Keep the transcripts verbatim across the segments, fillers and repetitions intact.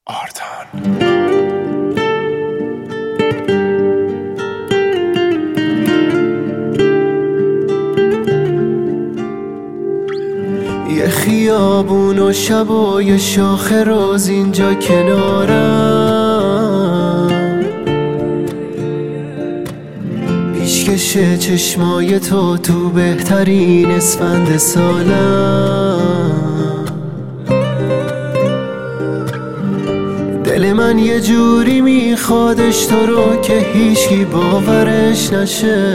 آرتان. یه خیابون و شب و یه شاخ روز اینجا کنارم، پیشکش چشمای تو تو بهترین اسفند سالم. دل من یه جوری میخوادش تو رو که هیچکی باورش نشه،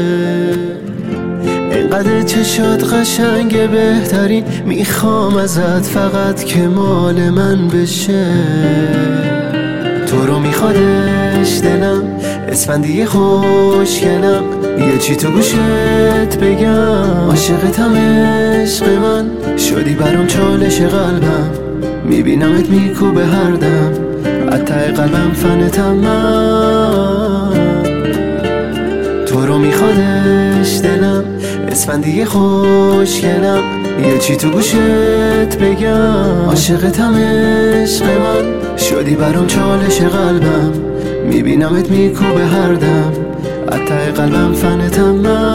اینقدر چشات قشنگه بهترین، میخوام ازت فقط که مال من بشه. تو رو میخوادش دلم، اسفندی خوشگلم، یه چی تو گوشت بگم، عاشقتم عشق من، شدی برام چالش قلبم، میبینمت میکوبه هر دم، ته قلبم فنتم من. تو رو میخوادش دلم، اسفندی خوشگلم، یه چی تو گوشت بگم، عاشقتم عشق من، شدی برام چالش قلبم، میبینمت میکوبه هر دم، ته قلبم فنتم من.